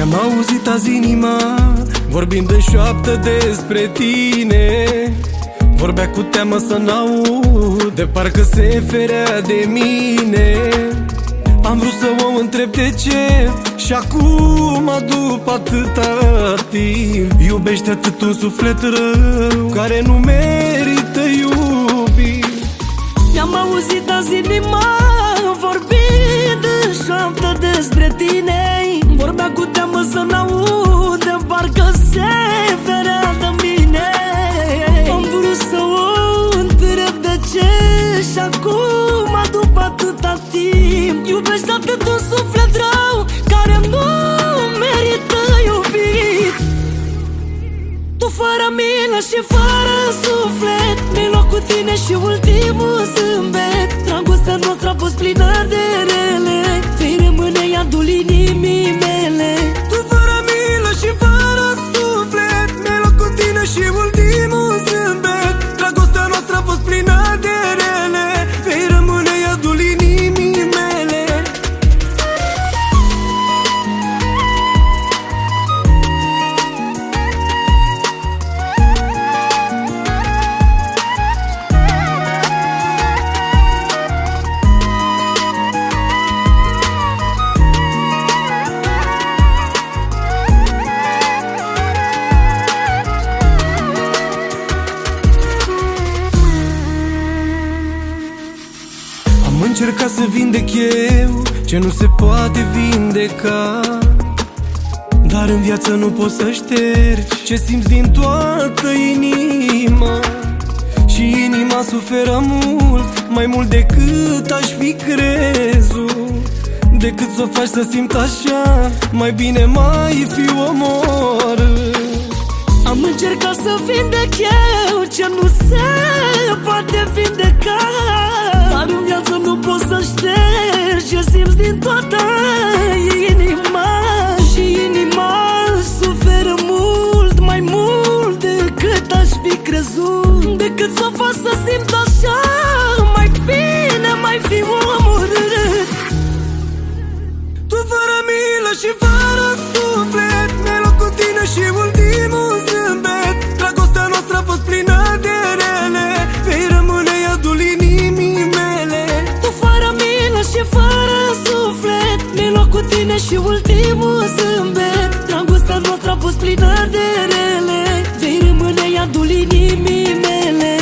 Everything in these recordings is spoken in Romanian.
I-am auzit azi inima vorbind în șoaptă despre tine. Vorbea cu teamă să n-aud, de parcă se ferea de mine. Am vrut să o întreb de ce și acum, după atâta timp, iubește atât un suflet rău care nu merită iubit. I-am auzit azi inima vorbind în șoaptă despre tine. Vorbea cu teamă să n-aud, de parcă se ferea de mine. Am vrut să o întreb de ce și acum, după atâta timp, iubești atât un suflet rău care nu merită iubit. Tu fără milă și fără suflet, mi-ai luat cu tine și ultimul zâmbet. Dragostea noastră a fost plină de rele, vei rămâne iadul inimii mele. Tu fără milă și fără suflet, mi-ai luat cu tine și ultimul zâmbet. Dragostea noastră a fost plină de rele, vei rămâne iadul inimii mele. Am încercat să vindec eu ce nu se poate vindeca, dar în viață nu poți să ștergi ce simți din toată inima. Și inima suferă mult, mai mult decât aș fi crezut. Decât să o faci să simt așa, mai bine mai fi omorât. Am încercat să vindec eu ce nu se poate vindeca, dar în viață nu poți să ștergi ce simți din toată inima. Și inima suferă mult, mai mult decât aș fi crezut. Decât să o fac să simt așa, mai bine mai fi omorât. Tu fără milă și fără suflet, mi-ai luat cu tine și ultimul zâmbet. Dragostea noastră a fost plină de rele, vei rămâne iadul inimii mele. Tu fără milă și fără suflet, mi-ai luat cu tine și ultimul zâmbet. Dragostea noastră a fost plină de rele, vei rămâne iadul inimii mele.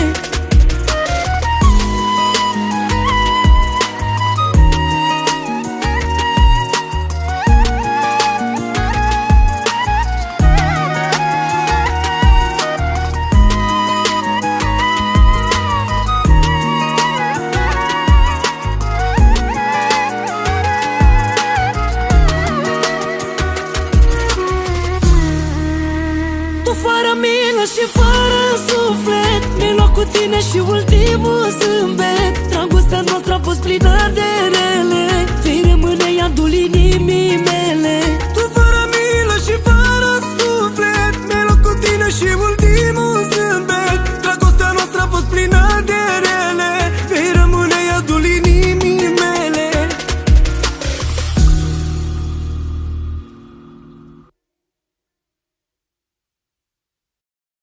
Tu fără milă și fără suflet, mi-ai luat cu tine și ultimul zâmbet. Dragostea noastră a fost plină de rele,